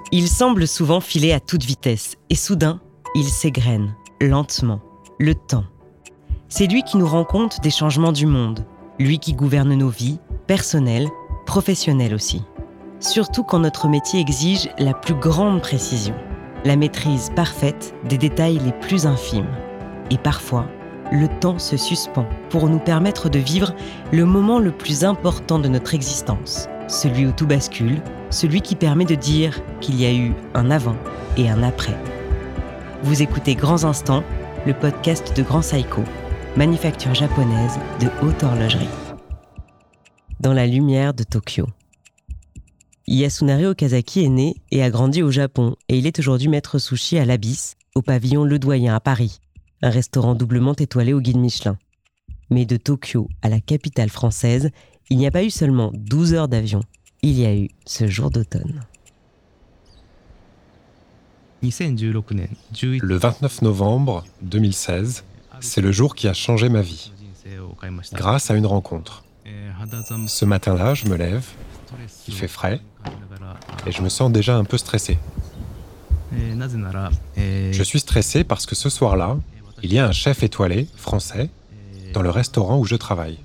Il semble souvent filer à toute vitesse et soudain, il s'égrène, lentement, le temps. C'est lui qui nous rend compte des changements du monde, lui qui gouverne nos vies, personnelles, professionnelles aussi. Surtout quand notre métier exige la plus grande précision, la maîtrise parfaite des détails les plus infimes. Et parfois, le temps se suspend pour nous permettre de vivre le moment le plus important de notre existence, celui où tout bascule, celui qui permet de dire qu'il y a eu un avant et un après. Vous écoutez Grands Instants, le podcast de Grand Seiko, manufacture japonaise de haute horlogerie. Dans la lumière de Tokyo. Yasunari Okazaki est né et a grandi au Japon et il est aujourd'hui maître sushi à l'Abysse, au pavillon Le Doyen à Paris, un restaurant doublement étoilé au guide Michelin. Mais de Tokyo à la capitale française, il n'y a pas eu seulement 12 heures d'avion, il y a eu ce jour d'automne. Le 29 novembre 2016, c'est le jour qui a changé ma vie, grâce à une rencontre. Ce matin-là, je me lève, il fait frais, et je me sens déjà un peu stressé. Je suis stressé parce que ce soir-là, il y a un chef étoilé, français, dans le restaurant où je travaille.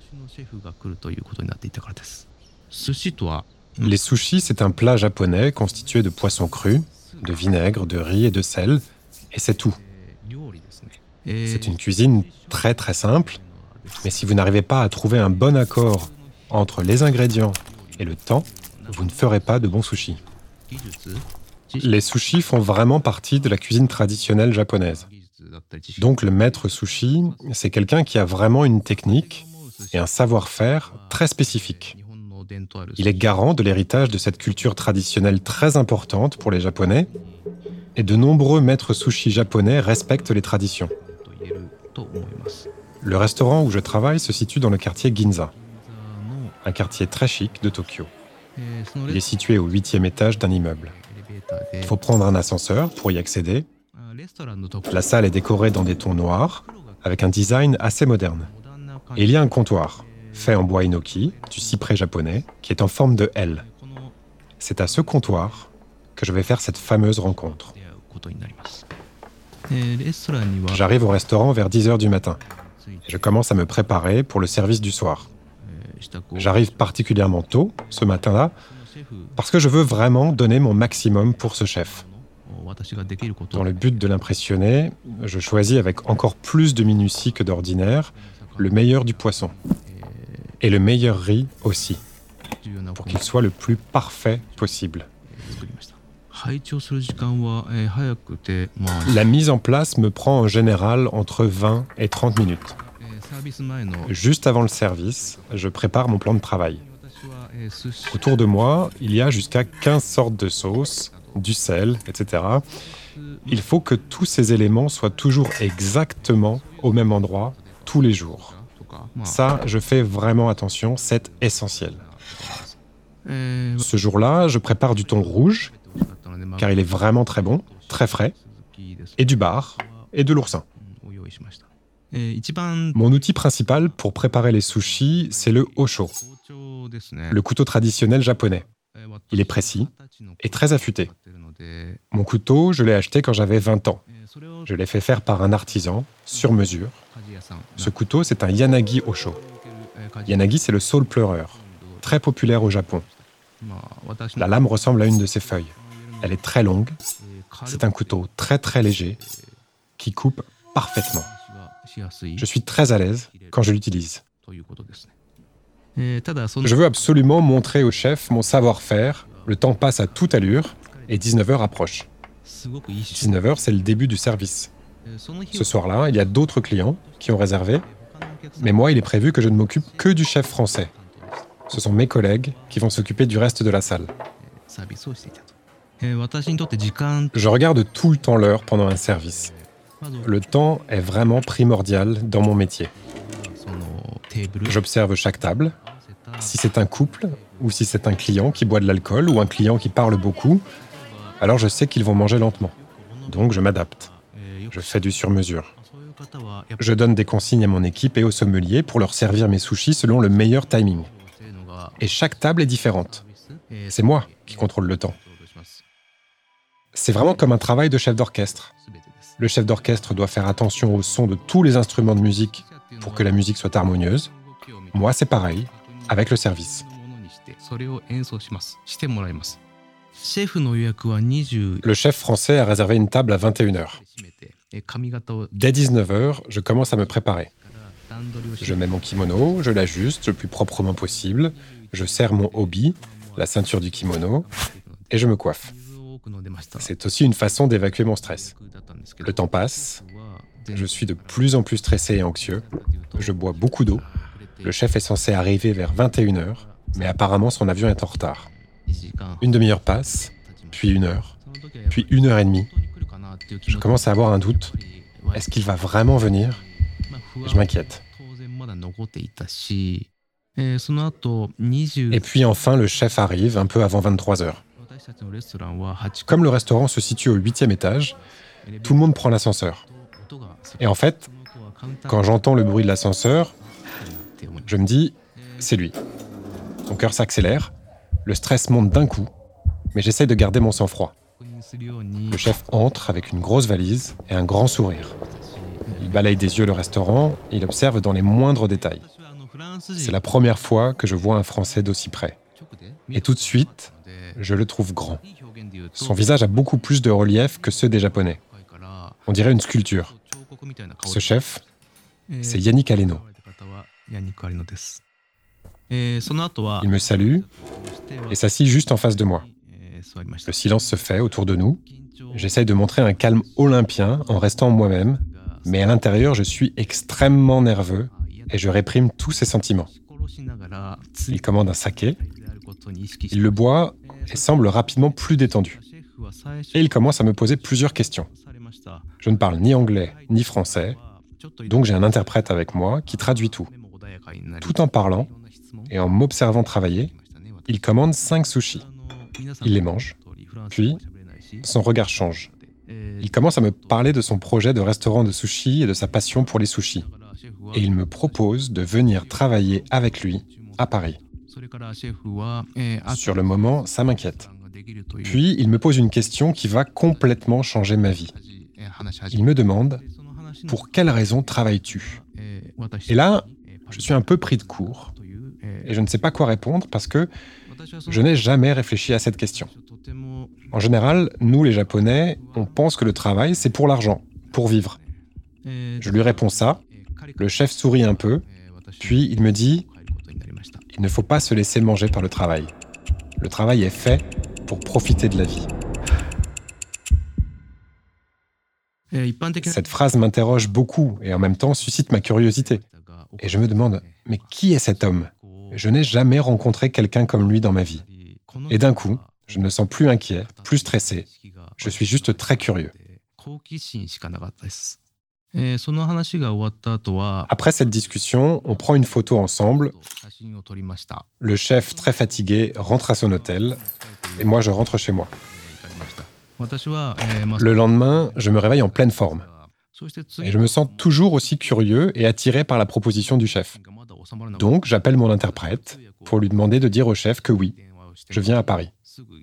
Les sushis, c'est un plat japonais constitué de poissons crus, de vinaigre, de riz et de sel, et c'est tout. C'est une cuisine très très simple, mais si vous n'arrivez pas à trouver un bon accord entre les ingrédients et le temps, vous ne ferez pas de bons sushis. Les sushis font vraiment partie de la cuisine traditionnelle japonaise. Donc le maître sushi, c'est quelqu'un qui a vraiment une technique et un savoir-faire très spécifique. Il est garant de l'héritage de cette culture traditionnelle très importante pour les Japonais, et de nombreux maîtres sushi japonais respectent les traditions. Le restaurant où je travaille se situe dans le quartier Ginza, un quartier très chic de Tokyo. Il est situé au 8e étage d'un immeuble. Il faut prendre un ascenseur pour y accéder. La salle est décorée dans des tons noirs, avec un design assez moderne. Et il y a un comptoir, fait en bois inoki, du cyprès japonais, qui est en forme de L. C'est à ce comptoir que je vais faire cette fameuse rencontre. J'arrive au restaurant vers 10h du matin. Et je commence à me préparer pour le service du soir. J'arrive particulièrement tôt, ce matin-là, parce que je veux vraiment donner mon maximum pour ce chef. Dans le but de l'impressionner, je choisis avec encore plus de minutie que d'ordinaire le meilleur du poisson. Et le meilleur riz aussi, pour qu'il soit le plus parfait possible. La mise en place me prend en général entre 20 et 30 minutes. Juste avant le service, je prépare mon plan de travail. Autour de moi, il y a jusqu'à 15 sortes de sauces, du sel, etc. Il faut que tous ces éléments soient toujours exactement au même endroit, tous les jours. Ça, je fais vraiment attention, c'est essentiel. Ce jour-là, je prépare du thon rouge, car il est vraiment très bon, très frais, et du bar, et de l'oursin. Mon outil principal pour préparer les sushis, c'est le hosho, le couteau traditionnel japonais. Il est précis et très affûté. Mon couteau, je l'ai acheté quand j'avais 20 ans. Je l'ai fait faire par un artisan, sur mesure. Ce couteau, c'est un Yanagi hosho. Yanagi, c'est le saule pleureur, très populaire au Japon. La lame ressemble à une de ses feuilles. Elle est très longue. C'est un couteau très très léger qui coupe parfaitement. Je suis très à l'aise quand je l'utilise. Je veux absolument montrer au chef mon savoir-faire. Le temps passe à toute allure et 19h approche. 19h, c'est le début du service. Ce soir-là, il y a d'autres clients qui ont réservé, mais moi, il est prévu que je ne m'occupe que du chef français. Ce sont mes collègues qui vont s'occuper du reste de la salle. Je regarde tout le temps l'heure pendant un service. Le temps est vraiment primordial dans mon métier. J'observe chaque table. Si c'est un couple, ou si c'est un client qui boit de l'alcool, ou un client qui parle beaucoup, alors je sais qu'ils vont manger lentement. Donc je m'adapte. Je fais du sur-mesure. Je donne des consignes à mon équipe et au sommelier pour leur servir mes sushis selon le meilleur timing. Et chaque table est différente. C'est moi qui contrôle le temps. C'est vraiment comme un travail de chef d'orchestre. Le chef d'orchestre doit faire attention au son de tous les instruments de musique pour que la musique soit harmonieuse. Moi, c'est pareil, avec le service. Le chef français a réservé une table à 21h. Dès 19h, je commence à me préparer. Je mets mon kimono, je l'ajuste le plus proprement possible, je serre mon obi, la ceinture du kimono, et je me coiffe. C'est aussi une façon d'évacuer mon stress. Le temps passe, je suis de plus en plus stressé et anxieux, je bois beaucoup d'eau. Le chef est censé arriver vers 21h, mais apparemment son avion est en retard. Une demi-heure passe, puis 1 heure, puis 1h30. Je commence à avoir un doute. Est-ce qu'il va vraiment venir ? Je m'inquiète. Et puis enfin, le chef arrive un peu avant 23h. Comme le restaurant se situe au 8e étage, tout le monde prend l'ascenseur. Et en fait, quand j'entends le bruit de l'ascenseur, je me dis, c'est lui. Mon cœur s'accélère, le stress monte d'un coup, mais j'essaye de garder mon sang-froid. Le chef entre avec une grosse valise et un grand sourire. Il balaye des yeux le restaurant, il observe dans les moindres détails. C'est la première fois que je vois un Français d'aussi près. Et tout de suite, je le trouve grand. Son visage a beaucoup plus de relief que ceux des Japonais. On dirait une sculpture. Ce chef, c'est Yannick Aleno. Il me salue et s'assit juste en face de moi. Le silence se fait autour de nous. J'essaye de montrer un calme olympien en restant moi-même, mais à l'intérieur, je suis extrêmement nerveux et je réprime tous ces sentiments. Il commande un saké, il le boit et semble rapidement plus détendu. Et il commence à me poser plusieurs questions. Je ne parle ni anglais ni français, donc j'ai un interprète avec moi qui traduit tout. Tout en parlant et en m'observant travailler, il commande 5 sushis. Il les mange, puis son regard change. Il commence à me parler de son projet de restaurant de sushis et de sa passion pour les sushis. Et il me propose de venir travailler avec lui à Paris. Sur le moment, ça m'inquiète. Puis, il me pose une question qui va complètement changer ma vie. Il me demande « Pour quelle raison travailles-tu » Et là, je suis un peu pris de court. Et je ne sais pas quoi répondre parce que je n'ai jamais réfléchi à cette question. En général, nous les Japonais, on pense que le travail, c'est pour l'argent, pour vivre. Je lui réponds ça, le chef sourit un peu, puis il me dit « Il ne faut pas se laisser manger par le travail. Le travail est fait pour profiter de la vie. » Cette phrase m'interroge beaucoup et en même temps suscite ma curiosité. Et je me demande « Mais qui est cet homme ? Je n'ai jamais rencontré quelqu'un comme lui dans ma vie. » Et d'un coup, je ne me sens plus inquiet, plus stressé. Je suis juste très curieux. Après cette discussion, on prend une photo ensemble. Le chef, très fatigué, rentre à son hôtel et moi, je rentre chez moi. Le lendemain, je me réveille en pleine forme. Et je me sens toujours aussi curieux et attiré par la proposition du chef. Donc, j'appelle mon interprète pour lui demander de dire au chef que oui, je viens à Paris.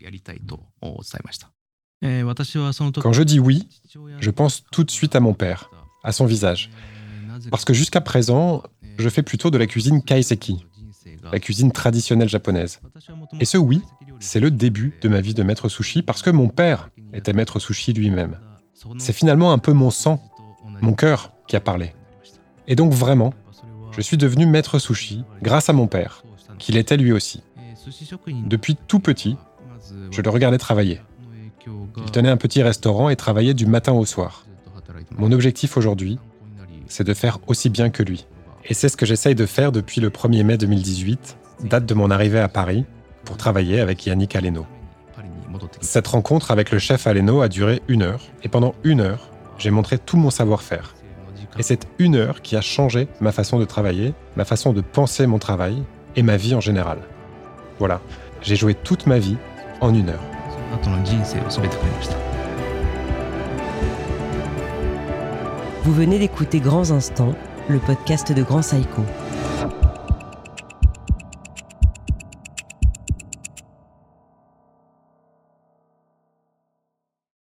Quand je dis oui, je pense tout de suite à mon père, à son visage. Parce que jusqu'à présent, je fais plutôt de la cuisine kaiseki, la cuisine traditionnelle japonaise. Et ce oui, c'est le début de ma vie de maître sushi parce que mon père était maître sushi lui-même. C'est finalement un peu mon sang, mon cœur qui a parlé. Et donc vraiment, je suis devenu maître sushi grâce à mon père, qui l'était lui aussi. Depuis tout petit, je le regardais travailler. Il tenait un petit restaurant et travaillait du matin au soir. Mon objectif aujourd'hui, c'est de faire aussi bien que lui. Et c'est ce que j'essaye de faire depuis le 1er mai 2018, date de mon arrivée à Paris, pour travailler avec Yannick Aleno. Cette rencontre avec le chef Aleno a duré 1 heure, et pendant 1 heure, j'ai montré tout mon savoir-faire. Et c'est 1 heure qui a changé ma façon de travailler, ma façon de penser mon travail, et ma vie en général. Voilà, j'ai joué toute ma vie en 1 heure. Vous venez d'écouter Grands Instants, le podcast de Grand Saïko.